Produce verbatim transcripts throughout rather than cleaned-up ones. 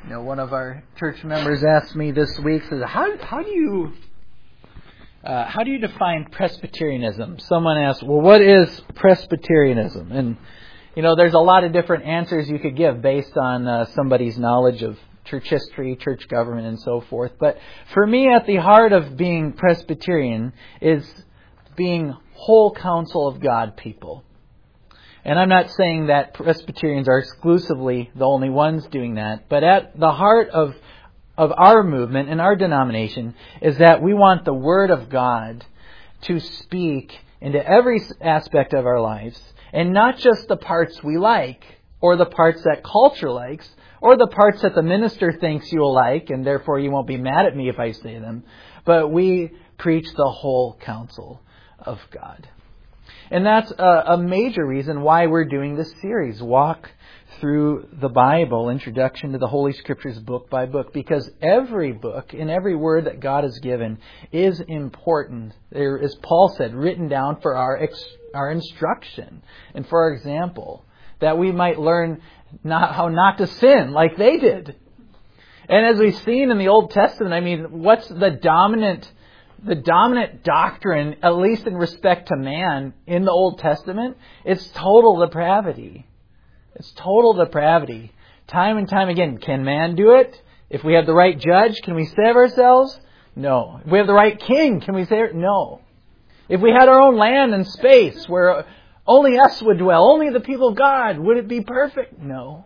You know, one of our church members asked me this week, says, "How how do you uh, how do you define Presbyterianism?" Someone asked, "Well, what is Presbyterianism?" And you know, there's a lot of different answers you could give based on uh, somebody's knowledge of church history, church government, and so forth. But for me, at the heart of being Presbyterian is being whole counsel of God people. And I'm not saying that Presbyterians are exclusively the only ones doing that, but at the heart of of our movement and our denomination is that we want the Word of God to speak into every aspect of our lives, and not just the parts we like, or the parts that culture likes, or the parts that the minister thinks you'll like, and therefore you won't be mad at me if I say them, but we preach the whole counsel of God. And that's a, a major reason why we're doing this series, Walk Through the Bible, Introduction to the Holy Scriptures book by book, because every book and every word that God has given is important. There, as Paul said, written down for our ex, our instruction and for our example, that we might learn not how not to sin like they did. And as we've seen in the Old Testament, I mean, what's the dominant The dominant doctrine, at least in respect to man, in the Old Testament? It's total depravity. It's total depravity. Time and time again, can man do it? If we have the right judge, can we save ourselves? No. If we have the right king, can we save? No. If we had our own land and space where only us would dwell, only the people of God, would it be perfect? No.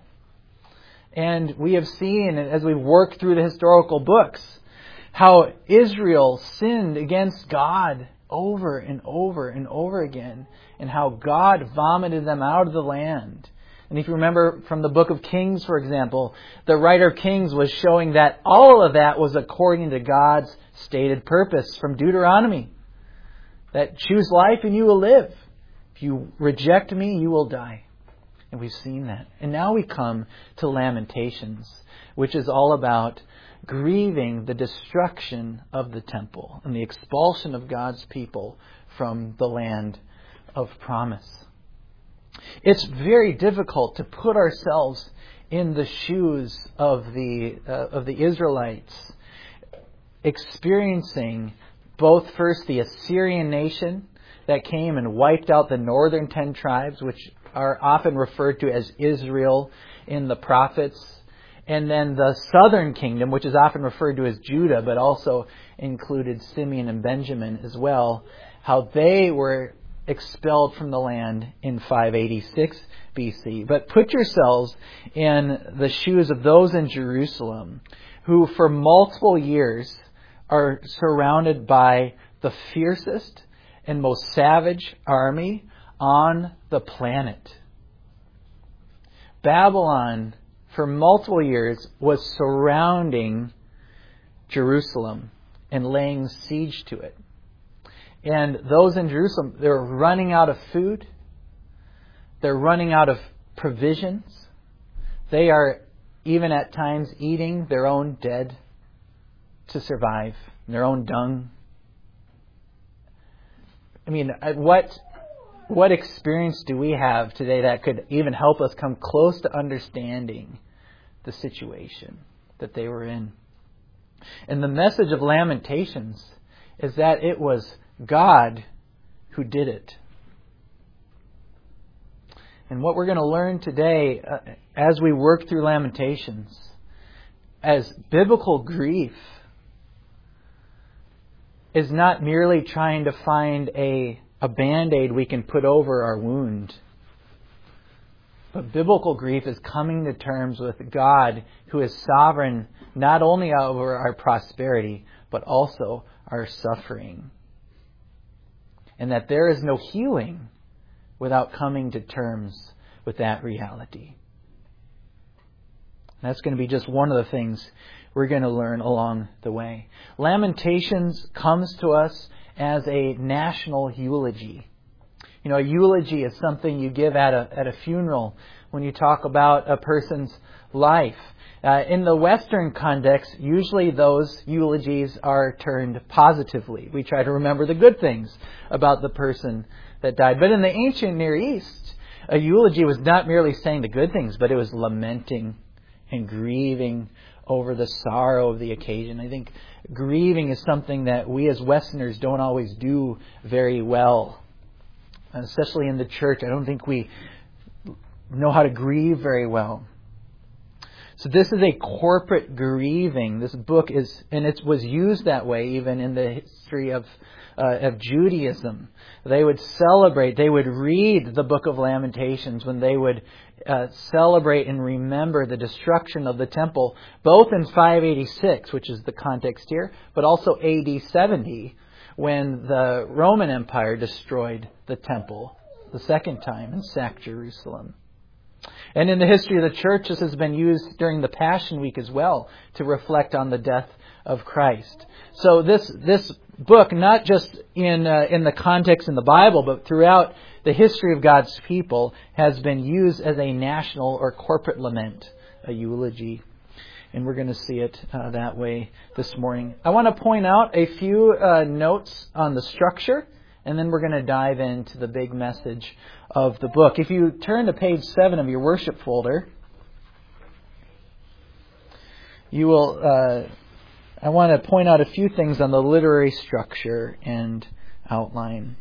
And we have seen, as we've worked through the historical books, how Israel sinned against God over and over and over again, and how God vomited them out of the land. And if you remember from the book of Kings, for example, the writer of Kings was showing that all of that was according to God's stated purpose from Deuteronomy. That choose life and you will live. If you reject me, you will die. And we've seen that. And now we come to Lamentations, which is all about grieving the destruction of the temple and the expulsion of God's people from the land of promise. It's very difficult to put ourselves in the shoes of the uh, of the Israelites, experiencing both first the Assyrian nation that came and wiped out the northern ten tribes, which are often referred to as Israel in the prophets, and then the southern kingdom, which is often referred to as Judah, but also included Simeon and Benjamin as well, how they were expelled from the land in five eighty-six B C. But put yourselves in the shoes of those in Jerusalem who for multiple years are surrounded by the fiercest and most savage army on the planet. Babylon, for multiple years, was surrounding Jerusalem and laying siege to it. And those in Jerusalem, they're running out of food. They're running out of provisions. They are even at times eating their own dead to survive, their own dung. I mean, what what experience do we have today that could even help us come close to understanding the situation that they were in? And the message of Lamentations is that it was God who did it. And what we're going to learn today uh, as we work through Lamentations, as biblical grief is not merely trying to find a, a Band-Aid we can put over our wound. But biblical grief is coming to terms with God, who is sovereign not only over our prosperity, but also our suffering. And that there is no healing without coming to terms with that reality. And that's going to be just one of the things we're going to learn along the way. Lamentations comes to us as a national eulogy. You know, a eulogy is something you give at a at a funeral when you talk about a person's life. Uh, in the Western context, usually those eulogies are turned positively. We try to remember the good things about the person that died. But in the ancient Near East, a eulogy was not merely saying the good things, but it was lamenting and grieving over the sorrow of the occasion. I think grieving is something that we as Westerners don't always do very well. And especially in the church, I don't think we know how to grieve very well. So this is a corporate grieving. This book is, and it was used that way even in the history of uh, of Judaism. They would celebrate, they would read the book of Lamentations when they would uh, celebrate and remember the destruction of the temple, both in five eighty-six, which is the context here, but also A D seventy, when the Roman Empire destroyed the temple the second time and sacked Jerusalem. And in the history of the church, this has been used during the Passion Week as well to reflect on the death of Christ. So this this book, not just in uh, in the context in the Bible, but throughout the history of God's people, has been used as a national or corporate lament, a eulogy. And we're going to see it uh, that way this morning. I want to point out a few uh, notes on the structure, and then we're going to dive into the big message of the book. If you turn to page seven of your worship folder, you will. Uh, I want to point out a few things on the literary structure and outline.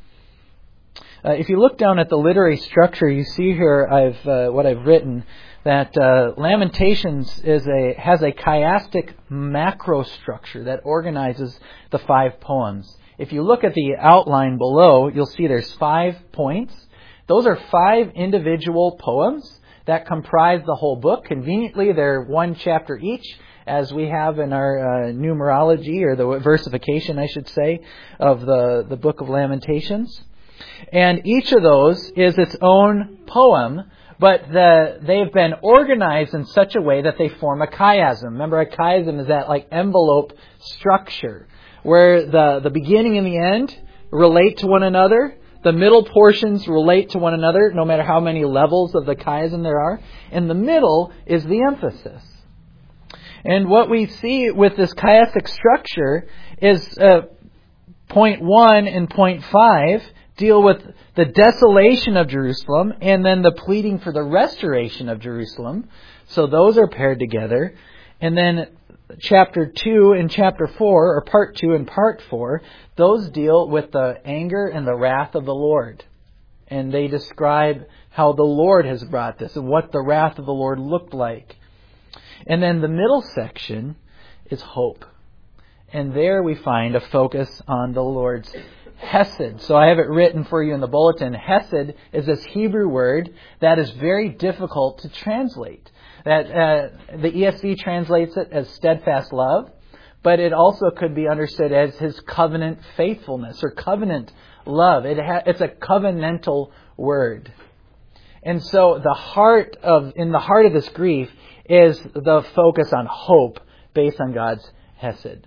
Uh, if you look down at the literary structure, you see here I've uh, what I've written, that uh, Lamentations is a has a chiastic macro structure that organizes the five poems. If you look at the outline below, you'll see there's five points. Those are five individual poems that comprise the whole book. Conveniently, they're one chapter each, as we have in our uh, numerology, or the versification, I should say, of the, the book of Lamentations. And each of those is its own poem, but the, they've been organized in such a way that they form a chiasm. Remember, a chiasm is that like envelope structure, where the, the beginning and the end relate to one another. The middle portions relate to one another, no matter how many levels of the chiasm there are. And the middle is the emphasis. And what we see with this chiastic structure is uh, point one and point five deal with the desolation of Jerusalem and then the pleading for the restoration of Jerusalem. So those are paired together. And then chapter two and chapter four, or part two and part four, those deal with the anger and the wrath of the Lord. And they describe how the Lord has brought this and what the wrath of the Lord looked like. And then the middle section is hope. And there we find a focus on the Lord's Hesed. So I have it written for you in the bulletin. Hesed is this Hebrew word that is very difficult to translate. That uh, the E S V translates it as steadfast love, but it also could be understood as His covenant faithfulness or covenant love. It ha- it's a covenantal word. And so the heart of in the heart of this grief is the focus on hope based on God's Hesed.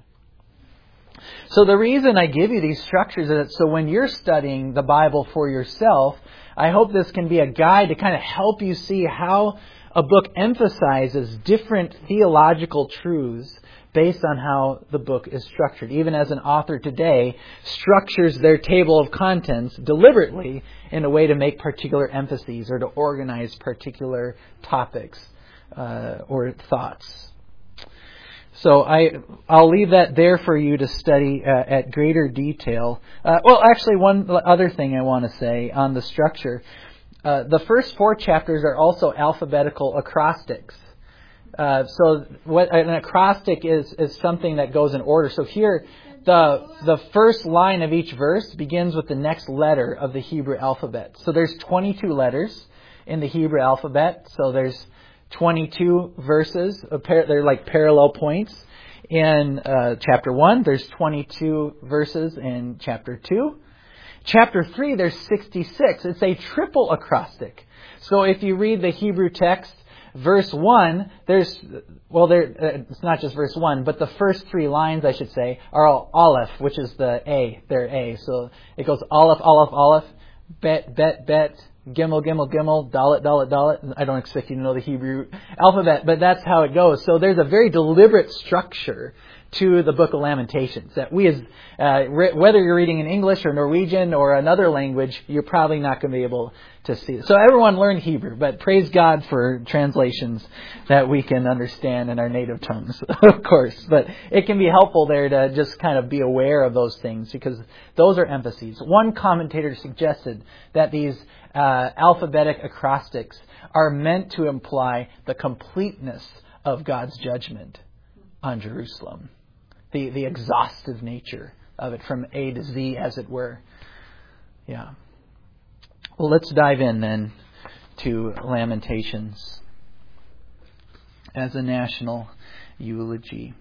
So the reason I give you these structures is that so when you're studying the Bible for yourself, I hope this can be a guide to kind of help you see how a book emphasizes different theological truths based on how the book is structured. Even as an author today structures their table of contents deliberately in a way to make particular emphases or to organize particular topics uh, or thoughts. So I, I'll leave that there for you to study uh, at greater detail. Uh, well, actually, one other thing I want to say on the structure. Uh, the first four chapters are also alphabetical acrostics. Uh, so what an acrostic is is something that goes in order. So here, the the first line of each verse begins with the next letter of the Hebrew alphabet. So there's twenty-two letters in the Hebrew alphabet. So there's twenty-two verses. They're like parallel points in uh, chapter one. There's twenty-two verses in chapter two. Chapter three, there's sixty-six. It's a triple acrostic. So if you read the Hebrew text, verse one, there's, well, there uh, it's not just verse one, but the first three lines, I should say, are all Aleph, which is the A, their A. So it goes Aleph, Aleph, Aleph, Bet, Bet, Bet, Gimel, Gimel, Gimel, Dalet, Dalet, Dalet. I don't expect you to know the Hebrew alphabet, but that's how it goes. So there's a very deliberate structure to the book of Lamentations. That we, as uh, re- whether you're reading in English or Norwegian or another language, you're probably not going to be able to see it. So everyone learn Hebrew, but praise God for translations that we can understand in our native tongues, of course. But it can be helpful there to just kind of be aware of those things, because those are emphases. One commentator suggested that these uh, alphabetic acrostics are meant to imply the completeness of God's judgment on Jerusalem. The the exhaustive nature of it from A to Z, as it were. Yeah. Well, let's dive in then to Lamentations as a national eulogy.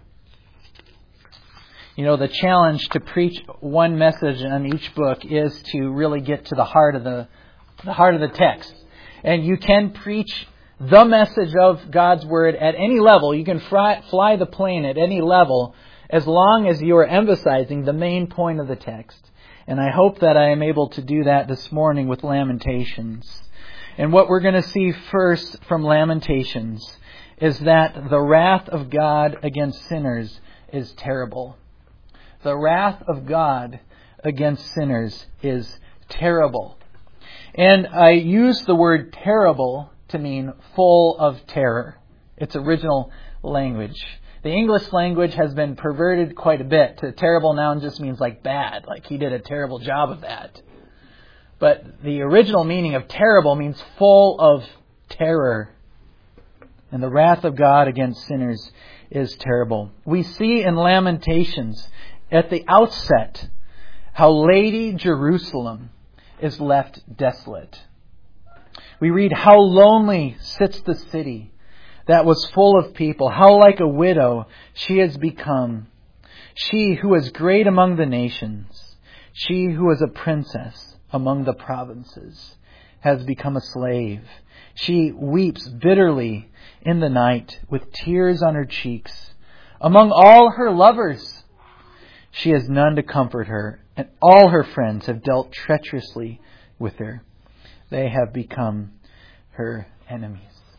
You know, the challenge to preach one message on each book is to really get to the heart of the the heart of the text. And you can preach the message of God's Word at any level. You can fly, fly the plane at any level, as long as you are emphasizing the main point of the text. And I hope that I am able to do that this morning with Lamentations. And what we're going to see first from Lamentations is that the wrath of God against sinners is terrible. The wrath of God against sinners is terrible. And I use the word terrible to mean full of terror. Its original language. The English language has been perverted quite a bit. To terrible now just means like bad, like he did a terrible job of that. But the original meaning of terrible means full of terror. And the wrath of God against sinners is terrible. We see in Lamentations at the outset how Lady Jerusalem is left desolate. We read, how lonely sits the city that was full of people. How like a widow she has become. She who is great among the nations. She who is a princess among the provinces has become a slave. She weeps bitterly in the night with tears on her cheeks. Among all her lovers, she has none to comfort her, and all her friends have dealt treacherously with her. They have become her enemies.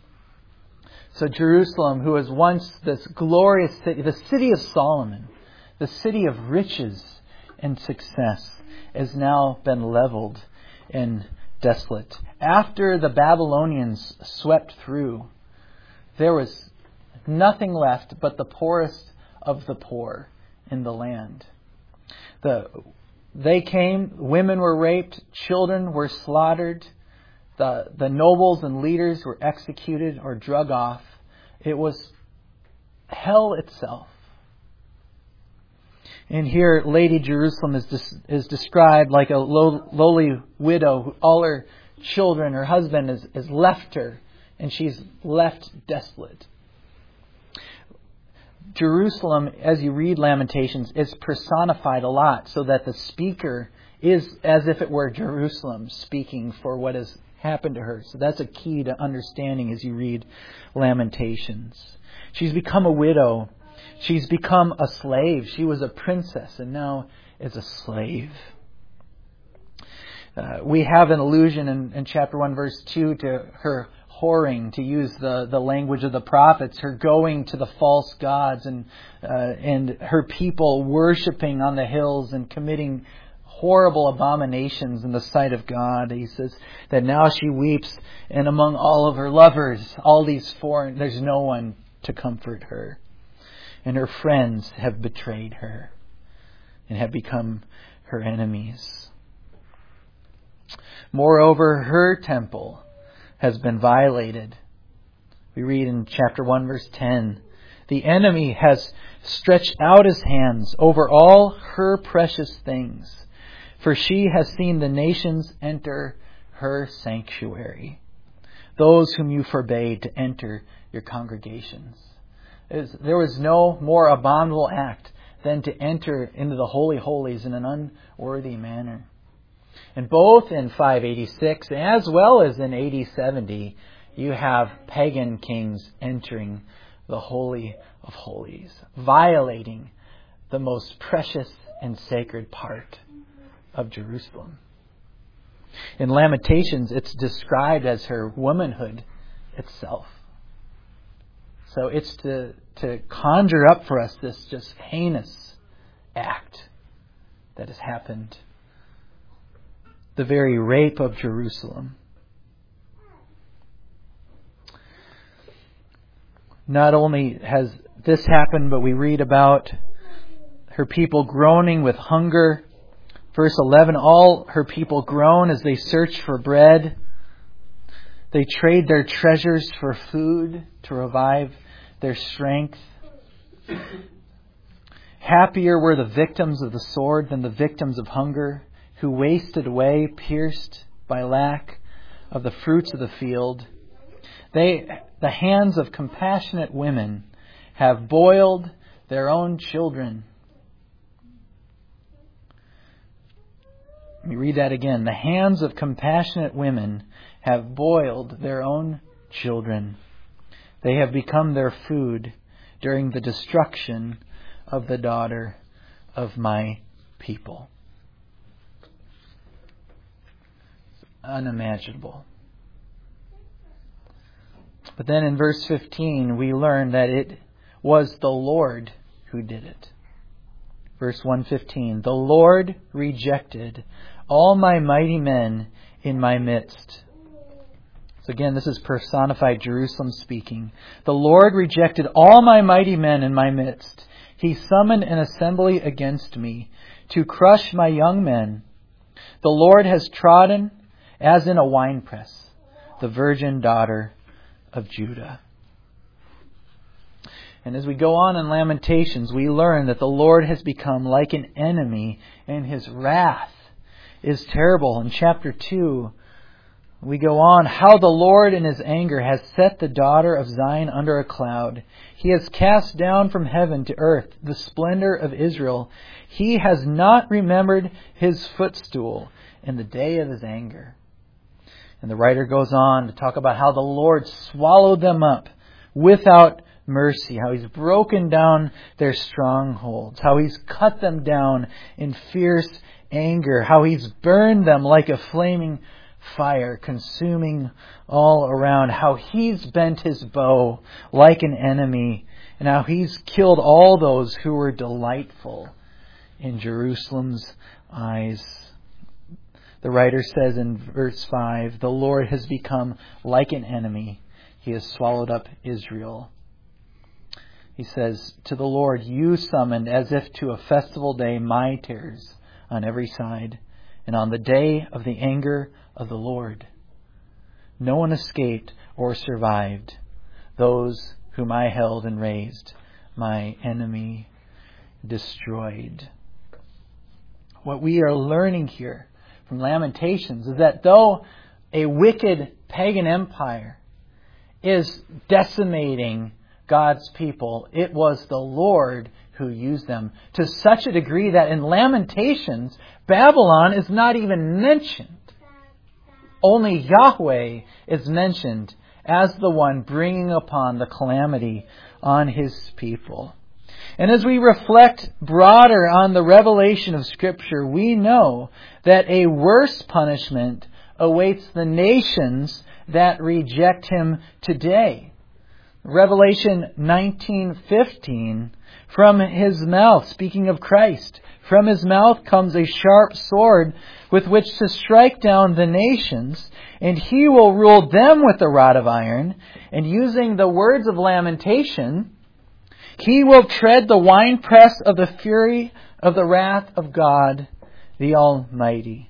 So Jerusalem, who was once this glorious city, the city of Solomon, the city of riches and success, has now been leveled and desolate. After the Babylonians swept through, there was nothing left but the poorest of the poor in the land. The They came, women were raped, children were slaughtered, the, the nobles and leaders were executed or drug off. It was hell itself. And here, Lady Jerusalem is dis, is described like a low, lowly widow. All her children, her husband has, has left her, and she's left desolate. Jerusalem, as you read Lamentations, is personified a lot, so that the speaker is as if it were Jerusalem speaking for what has happened to her. So that's a key to understanding as you read Lamentations. She's become a widow. She's become a slave. She was a princess and now is a slave. Uh, we have an allusion in, in chapter one, verse two, to her whoring, to use the, the language of the prophets, her going to the false gods and uh, and her people worshiping on the hills and committing horrible abominations in the sight of God. He says that now she weeps, and among all of her lovers, all these foreign, there's no one to comfort her. And her friends have betrayed her and have become her enemies. Moreover, her temple has been violated. We read in chapter one, verse ten, the enemy has stretched out his hands over all her precious things, for she has seen the nations enter her sanctuary, those whom you forbade to enter your congregations. There was no more abominable act than to enter into the holy holies in an unworthy manner. And both in five eighty-six as well as in A D seventy, you have pagan kings entering the Holy of Holies, violating the most precious and sacred part of Jerusalem. In Lamentations, it's described as her womanhood itself. So it's to, to conjure up for us this just heinous act that has happened. The very rape of Jerusalem. Not only has this happened, but we read about her people groaning with hunger. Verse eleven, all her people groan as they search for bread. They trade their treasures for food to revive their strength. Happier were the victims of the sword than the victims of hunger, who wasted away, pierced by lack of the fruits of the field. They, the hands of compassionate women have boiled their own children. Let me read that again. The hands of compassionate women have boiled their own children. They have become their food during the destruction of the daughter of my people. Unimaginable. But then in verse fifteen, we learn that it was the Lord who did it. Verse one fifteen, the Lord rejected all my mighty men in my midst. So again, this is personified Jerusalem speaking. The Lord rejected all my mighty men in my midst. He summoned an assembly against me to crush my young men. The Lord has trodden, as in a winepress, the virgin daughter of Judah. And as we go on in Lamentations, we learn that the Lord has become like an enemy, and His wrath is terrible. In chapter two, we go on, how the Lord in His anger has set the daughter of Zion under a cloud. He has cast down from heaven to earth the splendor of Israel. He has not remembered His footstool in the day of His anger. And the writer goes on to talk about how the Lord swallowed them up without mercy, how He's broken down their strongholds, how He's cut them down in fierce anger, how He's burned them like a flaming fire, consuming all around, how He's bent His bow like an enemy, and how He's killed all those who were delightful in Jerusalem's eyes. The writer says in verse five, the Lord has become like an enemy. He has swallowed up Israel. He says, to the Lord you summoned as if to a festival day my terrors on every side. And on the day of the anger of the Lord, no one escaped or survived. Those whom I held and raised, my enemy destroyed. What we are learning here from Lamentations is that though a wicked pagan empire is decimating God's people, it was the Lord who used them to such a degree that in Lamentations, Babylon is not even mentioned. Only Yahweh is mentioned as the one bringing upon the calamity on His people. And as we reflect broader on the revelation of Scripture, we know that a worse punishment awaits the nations that reject Him today. Revelation nineteen fifteen, from His mouth, speaking of Christ, from His mouth comes a sharp sword with which to strike down the nations, and He will rule them with a rod of iron, and using the words of lamentation, He will tread the winepress of the fury of the wrath of God, the Almighty.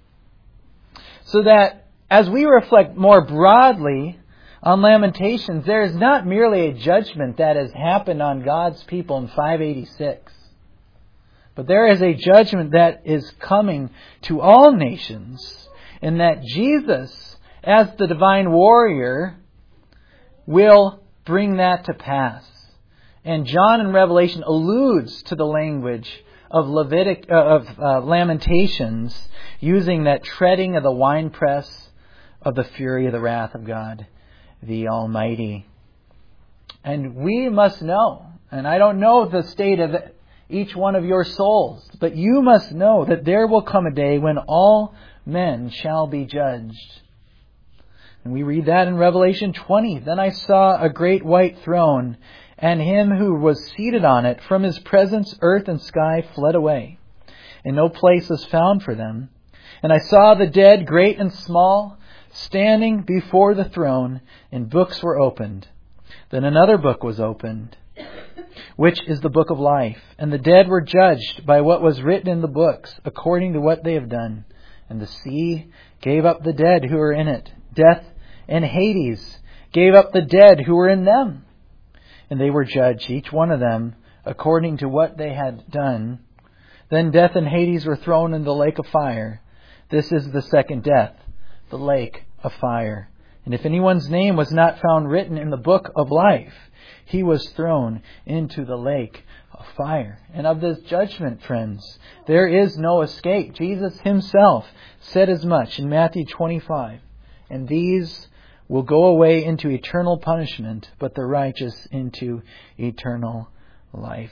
So that as we reflect more broadly on Lamentations, there is not merely a judgment that has happened on God's people in five eighty-six, but there is a judgment that is coming to all nations, and that Jesus, as the divine warrior, will bring that to pass. And John in Revelation alludes to the language of Levitic uh, of uh, Lamentations, using that treading of the winepress of the fury of the wrath of God, the Almighty. And we must know, and I don't know the state of each one of your souls, but you must know that there will come a day when all men shall be judged. And we read that in Revelation twenty. Then I saw a great white throne, and him who was seated on it. From his presence earth and sky fled away, and no place was found for them. And I saw the dead, great and small, standing before the throne, and books were opened. Then another book was opened, which is the book of life. And the dead were judged by what was written in the books, according to what they have done. And the sea gave up the dead who were in it. Death and Hades gave up the dead who were in them. And they were judged, each one of them, according to what they had done. Then death and Hades were thrown in the lake of fire. This is the second death, the lake of fire. And if anyone's name was not found written in the book of life, he was thrown into the lake of fire. And of this judgment, friends, there is no escape. Jesus himself said as much in Matthew twenty-five. And these will go away into eternal punishment, but the righteous into eternal life.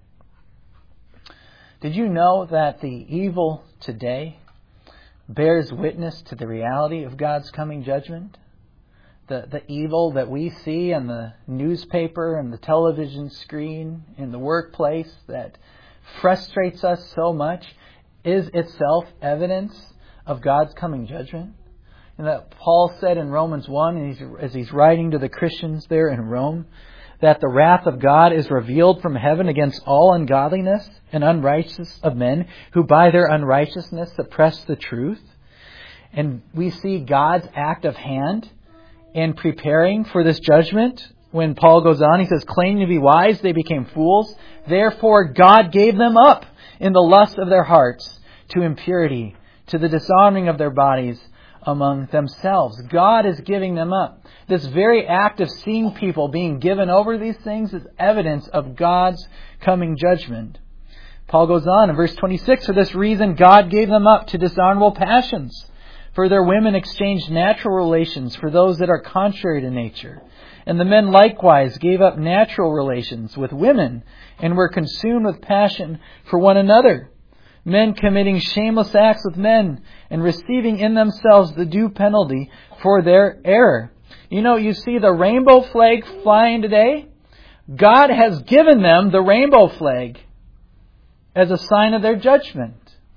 Did you know that the evil today bears witness to the reality of God's coming judgment? The, the evil that we see on the newspaper and the television screen, in the workplace, that frustrates us so much, is itself evidence of God's coming judgment. And that Paul said in Romans one, and he's, as he's writing to the Christians there in Rome, that the wrath of God is revealed from heaven against all ungodliness and unrighteousness of men who by their unrighteousness suppress the truth. And we see God's active hand in preparing for this judgment. When Paul goes on, he says, claiming to be wise, they became fools. Therefore God gave them up in the lust of their hearts to impurity, to the dishonoring of their bodies among themselves. God is giving them up. This very act of seeing people being given over to these things is evidence of God's coming judgment. Paul goes on in verse twenty-six, for this reason God gave them up to dishonorable passions. For their women exchanged natural relations for those that are contrary to nature. And the men likewise gave up natural relations with women and were consumed with passion for one another. Men committing shameless acts with men and receiving in themselves the due penalty for their error. You know, you see the rainbow flag flying today. God has given them the rainbow flag as a sign of their judgment.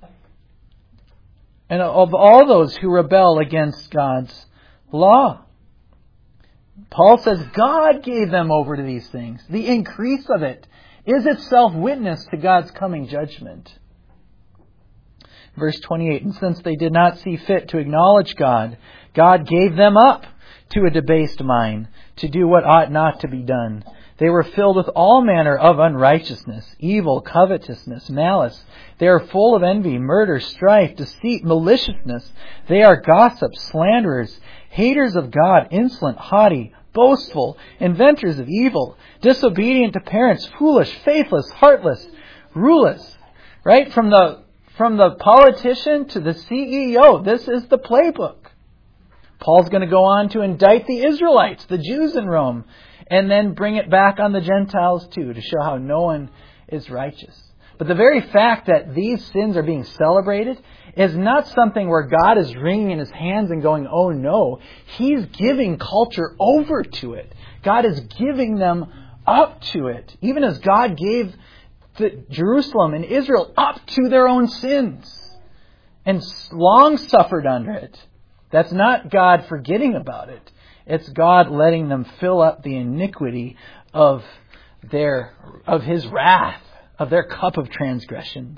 And of all those who rebel against God's law. Paul says God gave them over to these things. The increase of it is itself witness to God's coming judgment. Verse twenty-eight, and since they did not see fit to acknowledge God, God gave them up to a debased mind to do what ought not to be done. They were filled with all manner of unrighteousness, evil, covetousness, malice. They are full of envy, murder, strife, deceit, maliciousness. They are gossips, slanderers, haters of God, insolent, haughty, boastful, inventors of evil, disobedient to parents, foolish, faithless, heartless, ruleless. Right? From the, from the politician to the C E O, this is the playbook. Paul's going to go on to indict the Israelites, the Jews in Rome, and then bring it back on the Gentiles too, to show how no one is righteous. But the very fact that these sins are being celebrated is not something where God is wringing in His hands and going, oh no. He's giving culture over to it. God is giving them up to it. Even as God gave the Jerusalem and Israel up to their own sins and long suffered under it. That's not God forgetting about it. It's God letting them fill up the iniquity of their of His wrath, of their cup of transgressions.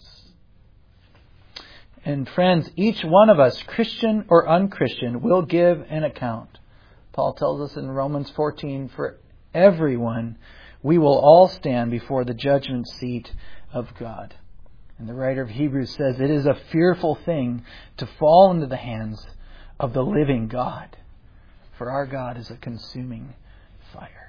And friends, each one of us, Christian or unchristian, will give an account. Paul tells us in Romans fourteen, for everyone, we will all stand before the judgment seat of God. And the writer of Hebrews says, it is a fearful thing to fall into the hands of the living God. For our God is a consuming fire.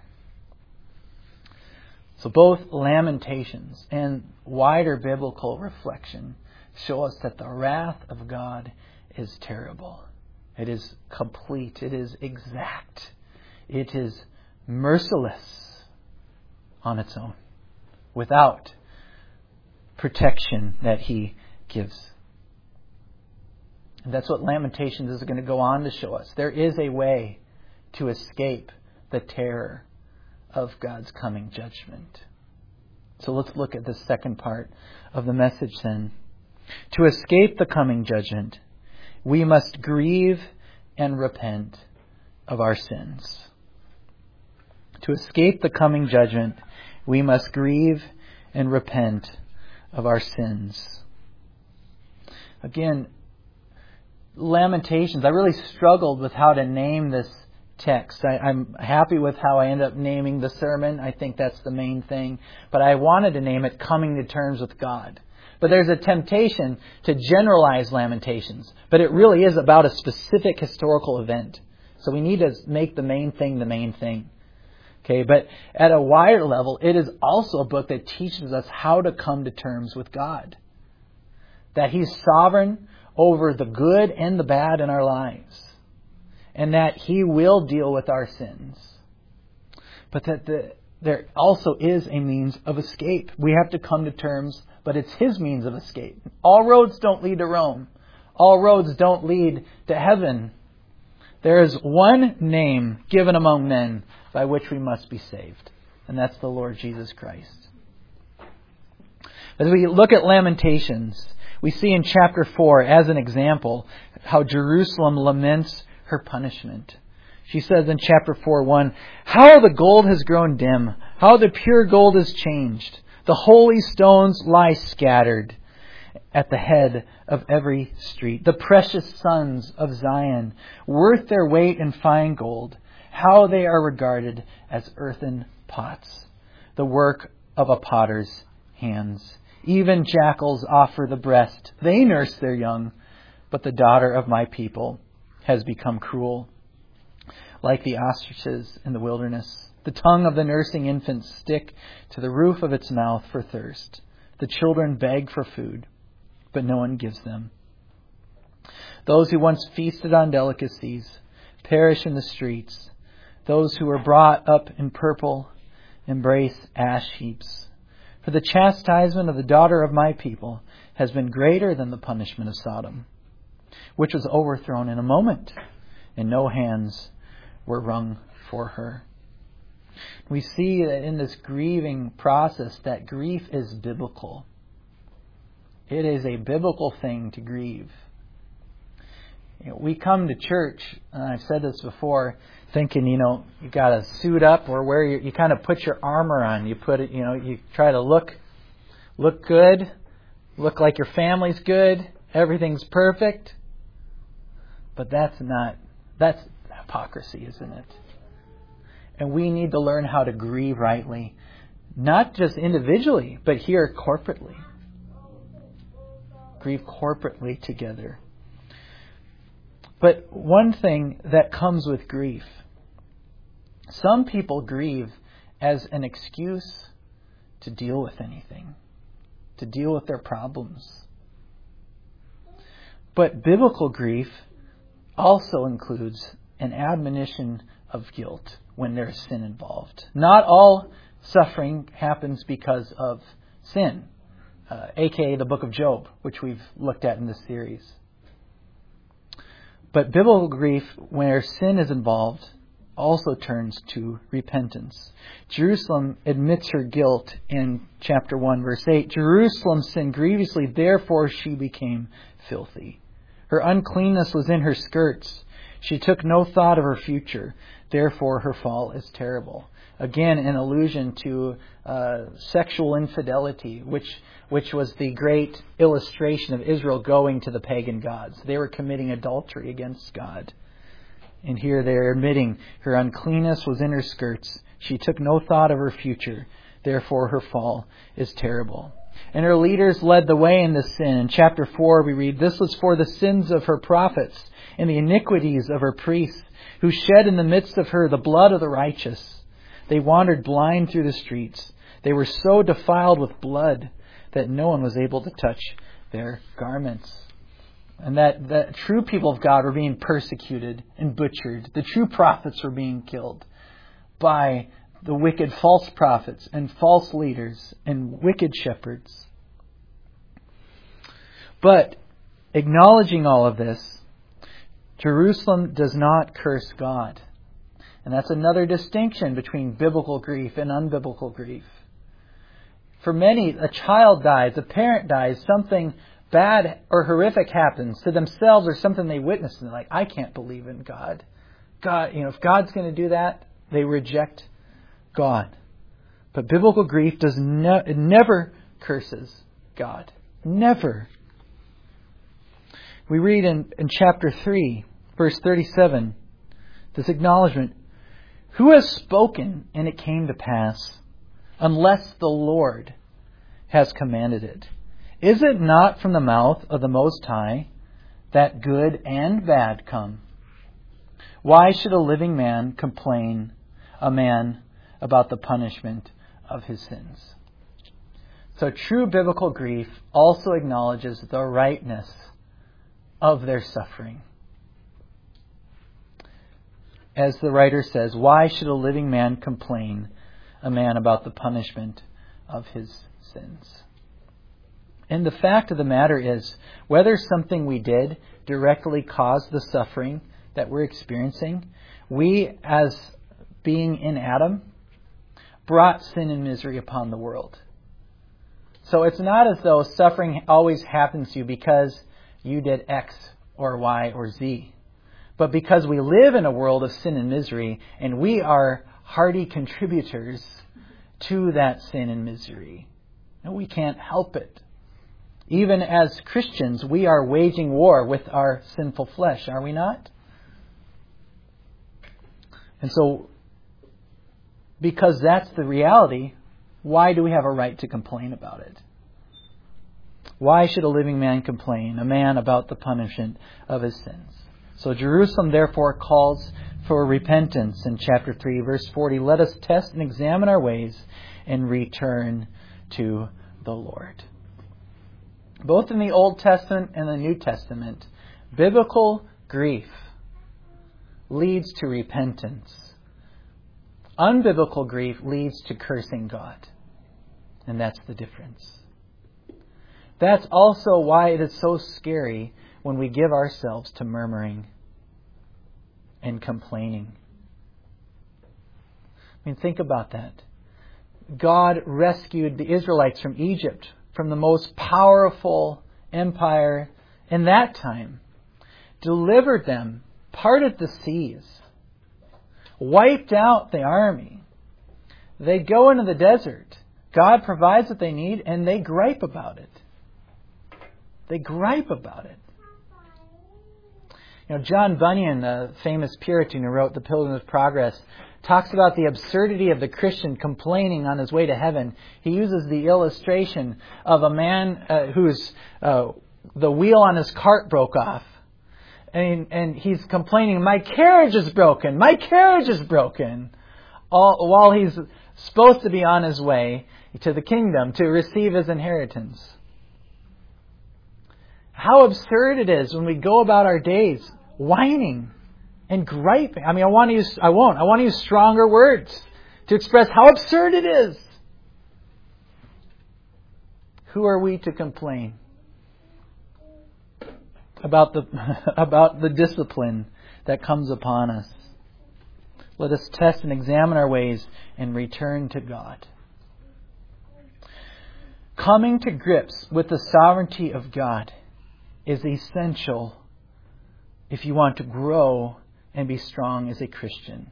So both Lamentations and wider biblical reflection show us that the wrath of God is terrible. It is complete. It is exact. It is merciless on its own, without protection that He gives. And that's what Lamentations is going to go on to show us. There is a way to escape the terror of God's coming judgment. So let's look at the second part of the message then. To escape the coming judgment, we must grieve and repent of our sins. To escape the coming judgment, we must grieve and repent of our sins. Again, Lamentations, I really struggled with how to name this text. I, I'm happy with how I end up naming the sermon. I think that's the main thing. But I wanted to name it Coming to Terms with God. But there's a temptation to generalize Lamentations. But it really is about a specific historical event. So we need to make the main thing the main thing. Okay, but at a wider level, it is also a book that teaches us how to come to terms with God. That He's sovereign over the good and the bad in our lives. And that He will deal with our sins. But that the, there also is a means of escape. We have to come to terms, but it's His means of escape. All roads don't lead to Rome. All roads don't lead to heaven. There is one name given among men by which we must be saved. And that's the Lord Jesus Christ. As we look at Lamentations, we see in chapter four, as an example, how Jerusalem laments her punishment. She says in chapter four, one, "How the gold has grown dim, how the pure gold is changed. The holy stones lie scattered at the head of every street. The precious sons of Zion, worth their weight in fine gold, how they are regarded as earthen pots, the work of a potter's hands. Even jackals offer the breast. They nurse their young, but the daughter of my people has become cruel. Like the ostriches in the wilderness, the tongue of the nursing infant stick to the roof of its mouth for thirst. The children beg for food, but no one gives them. Those who once feasted on delicacies perish in the streets. Those who were brought up in purple embrace ash heaps. For the chastisement of the daughter of my people has been greater than the punishment of Sodom, which was overthrown in a moment, and no hands were wrung for her." We see that in this grieving process that grief is biblical. It is a biblical thing to grieve. You know, we come to church, and I've said this before, thinking, you know, you got to suit up or wear your, you kind of put your armor on. You put it, you know, you try to look, look good, look like your family's good, everything's perfect. But that's not, that's hypocrisy, isn't it? And we need to learn how to grieve rightly, not just individually, but here corporately. Grieve corporately together. But one thing that comes with grief, some people grieve as an excuse to deal with anything, to deal with their problems. But biblical grief also includes an admonition of guilt when there's sin involved. Not all suffering happens because of sin, uh, aka the book of Job, which we've looked at in this series. But biblical grief, where sin is involved, also turns to repentance. Jerusalem admits her guilt in chapter one, verse eight. Jerusalem sinned grievously, therefore she became filthy. Her uncleanness was in her skirts. She took no thought of her future, therefore her fall is terrible. Again, an allusion to uh, sexual infidelity, which which was the great illustration of Israel going to the pagan gods. They were committing adultery against God. And here they're admitting her uncleanness was in her skirts. She took no thought of her future. Therefore her fall is terrible. And her leaders led the way in this sin. In chapter four we read, "This was for the sins of her prophets and the iniquities of her priests, who shed in the midst of her the blood of the righteous. They wandered blind through the streets. They were so defiled with blood that no one was able to touch their garments." And that the true people of God were being persecuted and butchered. The true prophets were being killed by the wicked false prophets and false leaders and wicked shepherds. But acknowledging all of this, Jerusalem does not curse God. And that's another distinction between biblical grief and unbiblical grief. For many, a child dies, a parent dies, something bad or horrific happens to themselves or something they witnessed, and they're like, I can't believe in God. God, you know, if God's going to do that, they reject God. But biblical grief does ne- it never curses God. Never. We read in, in chapter three, verse thirty-seven, this acknowledgement. Who has spoken and it came to pass, unless the Lord has commanded it? Is it not from the mouth of the Most High that good and bad come? Why should a living man complain, a man, about the punishment of his sins? So true biblical grief also acknowledges the rightness of their suffering. As the writer says, why should a living man complain, a man, about the punishment of his sins? And the fact of the matter is, whether something we did directly caused the suffering that we're experiencing, we, as being in Adam, brought sin and misery upon the world. So it's not as though suffering always happens to you because you did X or Y or Z. But because we live in a world of sin and misery, and we are hearty contributors to that sin and misery. And we can't help it. Even as Christians, we are waging war with our sinful flesh, are we not? And so, because that's the reality, why do we have a right to complain about it? Why should a living man complain, a man, about the punishment of his sins? So Jerusalem therefore calls for repentance in chapter three, verse forty. Let us test and examine our ways and return to the Lord. Both in the Old Testament and the New Testament, biblical grief leads to repentance. Unbiblical grief leads to cursing God. And that's the difference. That's also why it is so scary when we give ourselves to murmuring and complaining. I mean, think about that. God rescued the Israelites from Egypt, from the most powerful empire in that time, delivered them, parted the seas, wiped out the army. They go into the desert. God provides what they need, and they gripe about it. They gripe about it. You know, John Bunyan, the famous Puritan who wrote The Pilgrim's Progress, talks about the absurdity of the Christian complaining on his way to heaven. He uses the illustration of a man uh, whose uh, the wheel on his cart broke off. And, and he's complaining, my carriage is broken, my carriage is broken. All, while he's supposed to be on his way to the kingdom to receive his inheritance. How absurd it is when we go about our days whining and griping. I mean, I want to use, I won't, I want to use stronger words to express how absurd it is. Who are we to complain about the, about the discipline that comes upon us? Let us test and examine our ways and return to God. Coming to grips with the sovereignty of God is essential if you want to grow and be strong as a Christian.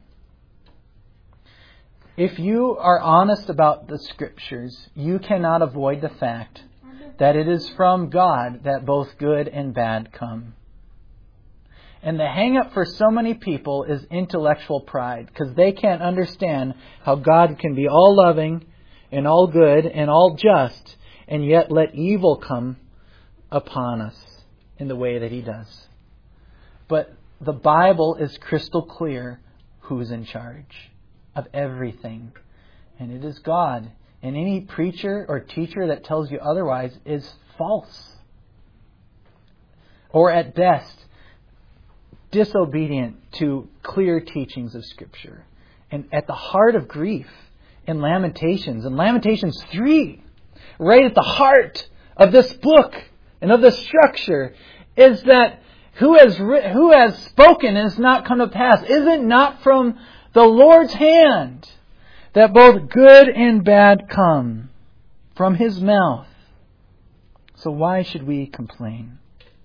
If you are honest about the Scriptures, you cannot avoid the fact that it is from God that both good and bad come. And the hang-up for so many people is intellectual pride, because they can't understand how God can be all loving and all good and all just, and yet let evil come upon us in the way that He does. But the Bible is crystal clear who's in charge of everything. And it is God. And any preacher or teacher that tells you otherwise is false. Or at best, disobedient to clear teachings of Scripture. And at the heart of grief in Lamentations, in Lamentations three, right at the heart of this book and of this structure, is that Who has writ- who has spoken and has not come to pass? Is it not from the Lord's hand that both good and bad come from His mouth? So why should we complain?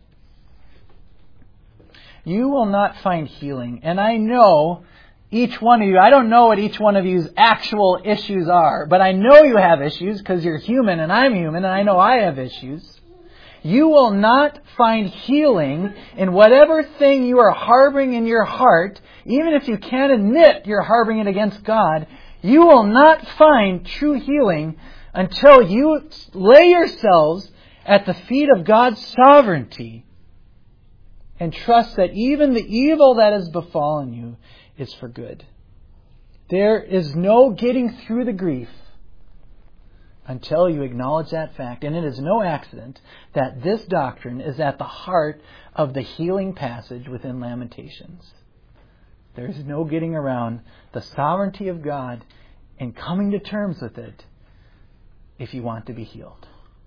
You will not find healing. And I know each one of you, I don't know what each one of you's actual issues are, but I know you have issues because you're human and I'm human and I know I have issues. You will not find healing in whatever thing you are harboring in your heart, even if you can't admit you're harboring it against God. You will not find true healing until you lay yourselves at the feet of God's sovereignty and trust that even the evil that has befallen you is for good. There is no getting through the grief until you acknowledge that fact. And it is no accident that this doctrine is at the heart of the healing passage within Lamentations. There is no getting around the sovereignty of God and coming to terms with it if you want to be healed.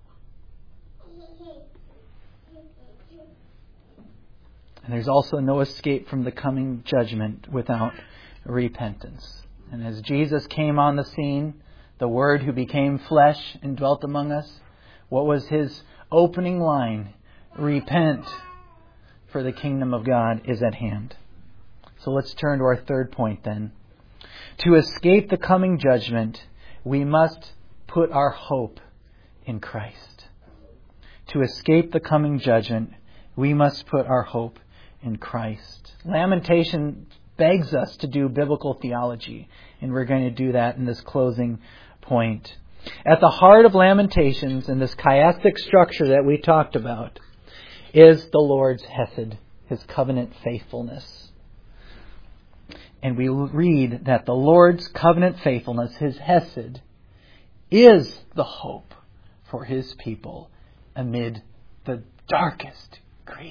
And there's also no escape from the coming judgment without repentance. And as Jesus came on the scene, the Word who became flesh and dwelt among us, what was His opening line? Repent, for the kingdom of God is at hand. So let's turn to our third point then. To escape the coming judgment, we must put our hope in Christ. To escape the coming judgment, we must put our hope in Christ. Lamentation begs us to do biblical theology, and we're going to do that in this closing point. At the heart of Lamentations and this chiastic structure that we talked about is the Lord's hesed, His covenant faithfulness. And we read that the Lord's covenant faithfulness, His hesed, is the hope for His people amid the darkest grief.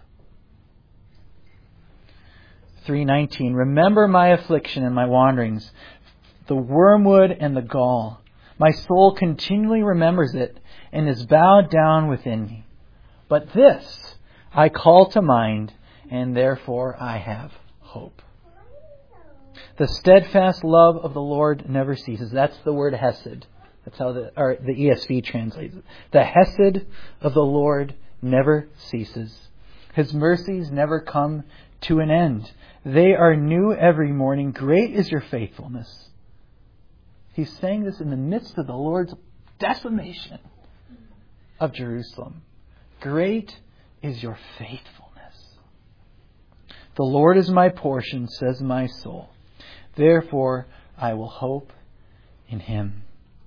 three nineteen, remember my affliction and my wanderings, the wormwood and the gall. My soul continually remembers it and is bowed down within me. But this I call to mind, and therefore I have hope. The steadfast love of the Lord never ceases. That's the word hesed. That's how the, or the E S V translates it. The hesed of the Lord never ceases. His mercies never come to an end. They are new every morning. Great is your faithfulness. He's saying this in the midst of the Lord's decimation of Jerusalem. Great is your faithfulness. The Lord is my portion, says my soul. Therefore, I will hope in Him.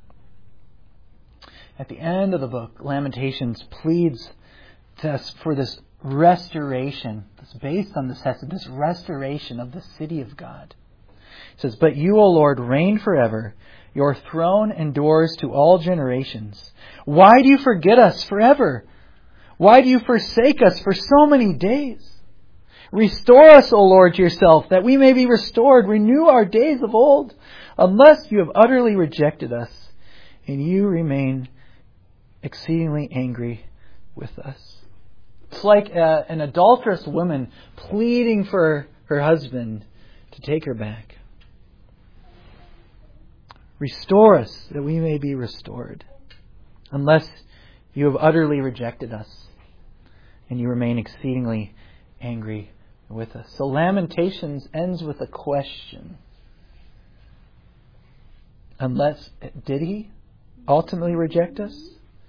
At the end of the book, Lamentations pleads this, for this restoration. It's based on this hesed, this restoration of the city of God. It says, but you, O Lord, reign forever. Your throne endures to all generations. Why do you forget us forever? Why do you forsake us for so many days? Restore us, O Lord, to yourself, that we may be restored. Renew our days of old, unless you have utterly rejected us, and you remain exceedingly angry with us. It's like a, an adulterous woman pleading for her husband to take her back. Restore us that we may be restored, unless you have utterly rejected us and you remain exceedingly angry with us. So Lamentations ends with a question. Unless, did He ultimately reject us?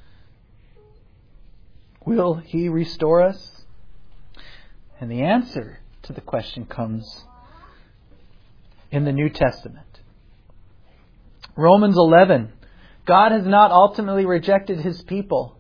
Will He restore us? And the answer to the question comes in the New Testament. Romans eleven. God has not ultimately rejected His people.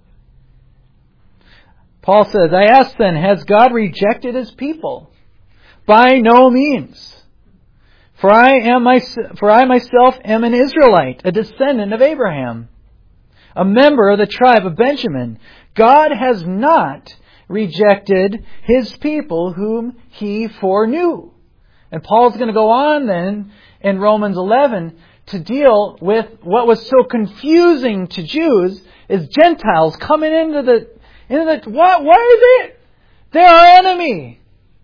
Paul says, I ask then, has God rejected His people? By no means. For I am my, for I myself am an Israelite, a descendant of Abraham, a member of the tribe of Benjamin. God has not rejected His people whom He foreknew. And Paul's going to go on then in Romans eleven to deal with what was so confusing to Jews is Gentiles coming into the, into the, what, why are they, They're our enemy.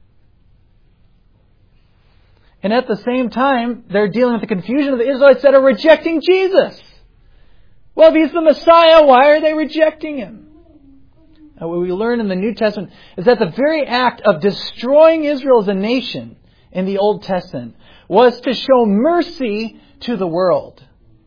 And at the same time, they're dealing with the confusion of the Israelites that are rejecting Jesus. Well, if He's the Messiah, why are they rejecting Him? And what we learn in the New Testament is that the very act of destroying Israel as a nation in the Old Testament was to show mercy to the world.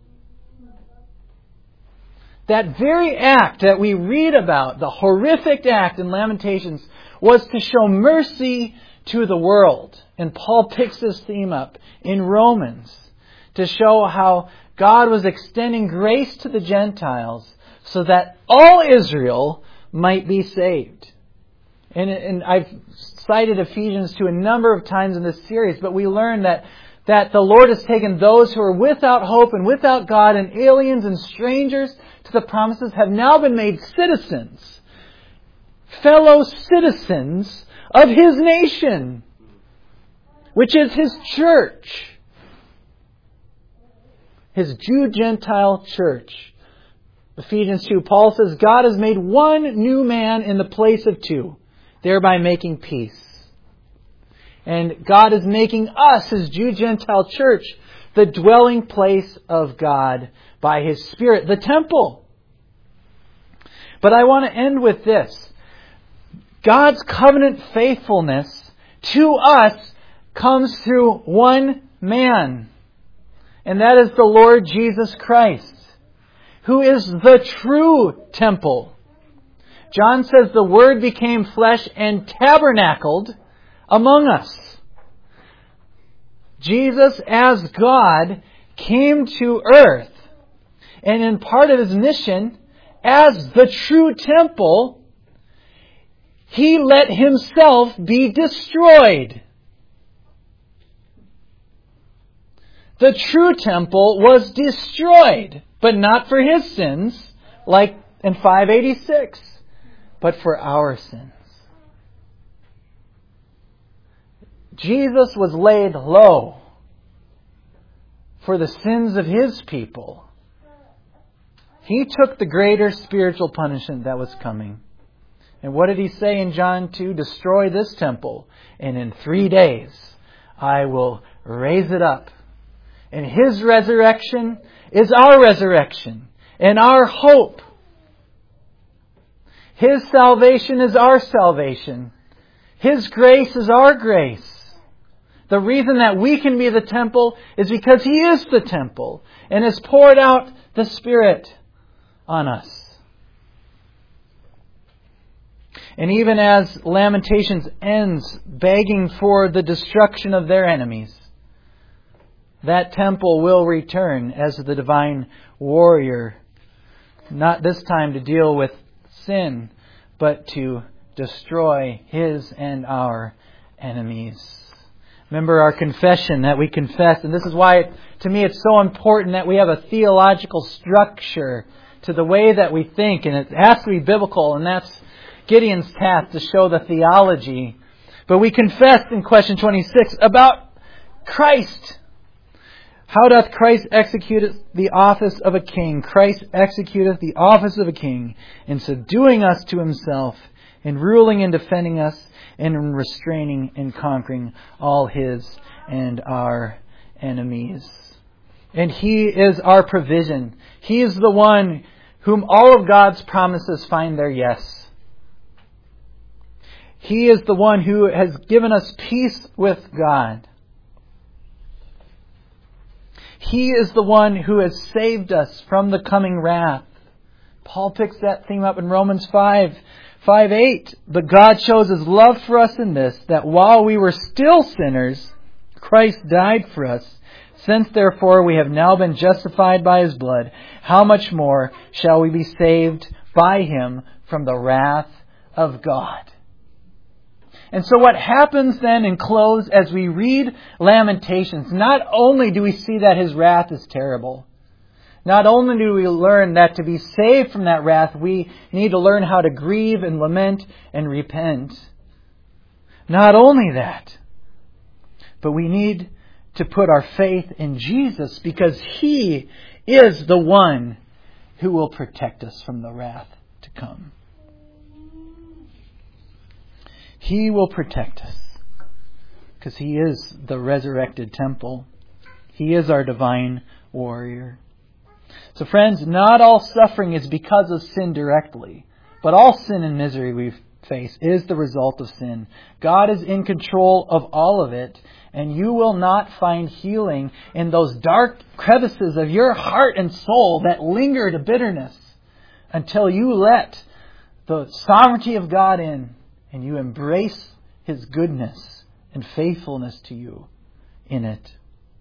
That very act that we read about, the horrific act in Lamentations, was to show mercy to the world. And Paul picks this theme up in Romans to show how God was extending grace to the Gentiles so that all Israel might be saved. And, and I've cited Ephesians two a number of times in this series, but we learn that, that the Lord has taken those who are without hope and without God and aliens and strangers to the promises have now been made citizens, fellow citizens of His nation, which is His church. His Jew-Gentile church. Ephesians two, Paul says, God has made one new man in the place of two, thereby making peace. And God is making us, His Jew-Gentile church, the dwelling place of God by His Spirit, the temple. But I want to end with this. God's covenant faithfulness to us comes through one man. And that is the Lord Jesus Christ, who is the true temple. John says the Word became flesh and tabernacled among us. Jesus, as God, came to earth. And in part of His mission, as the true temple, He let Himself be destroyed. The true temple was destroyed, but not for His sins, like in five eighty-six, but for our sins. Jesus was laid low for the sins of His people. He took the greater spiritual punishment that was coming. And what did He say in John two? Destroy this temple, and in three days I will raise it up. And His resurrection is our resurrection and our hope. His salvation is our salvation. His grace is our grace. The reason that we can be the temple is because He is the temple and has poured out the Spirit on us. And even as Lamentations ends begging for the destruction of their enemies, that temple will return as the divine warrior, not this time to deal with sin, but to destroy his and our enemies. Remember our confession that we confess, and this is why, to me, it's so important that we have a theological structure to the way that we think, and it has to be biblical, and that's Gideon's task, to show the theology. But we confessed in question twenty-six about Christ. How doth Christ execute the office of a king? Christ executeth the office of a king in subduing us to Himself, in ruling and defending us, and in restraining and conquering all His and our enemies. And He is our provision. He is the one whom all of God's promises find their yes. He is the one who has given us peace with God. He is the one who has saved us from the coming wrath. Paul picks that theme up in Romans five, five eight. But God shows His love for us in this, that while we were still sinners, Christ died for us. Since therefore we have now been justified by His blood, how much more shall we be saved by Him from the wrath of God? And so what happens then in close as we read Lamentations, not only do we see that His wrath is terrible, not only do we learn that to be saved from that wrath, we need to learn how to grieve and lament and repent. Not only that, but we need to put our faith in Jesus, because He is the one who will protect us from the wrath to come. He will protect us because He is the resurrected temple. He is our divine warrior. So friends, not all suffering is because of sin directly, but all sin and misery we face is the result of sin. God is in control of all of it, and you will not find healing in those dark crevices of your heart and soul that linger to bitterness until you let the sovereignty of God in and you embrace His goodness and faithfulness to you in it.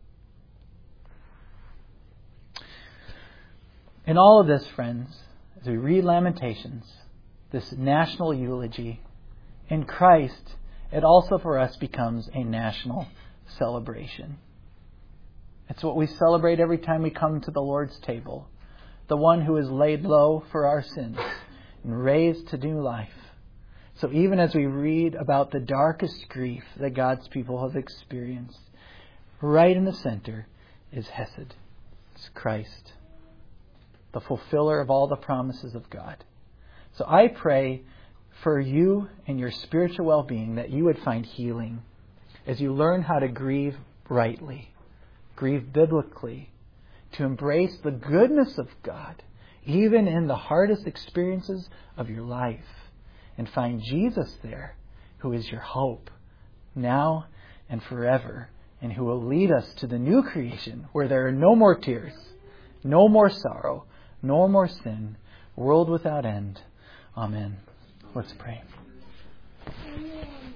In all of this, friends, as we read Lamentations, this national eulogy, in Christ, it also for us becomes a national celebration. It's what we celebrate every time we come to the Lord's table. The one who is laid low for our sins and raised to new life. So even as we read about the darkest grief that God's people have experienced, right in the center is Hesed. It's Christ, the fulfiller of all the promises of God. So I pray for you and your spiritual well-being that you would find healing as you learn how to grieve rightly, grieve biblically, to embrace the goodness of God, even in the hardest experiences of your life, and find Jesus there, who is your hope, now and forever, and who will lead us to the new creation, where there are no more tears, no more sorrow, no more sin, world without end. Amen. Let's pray.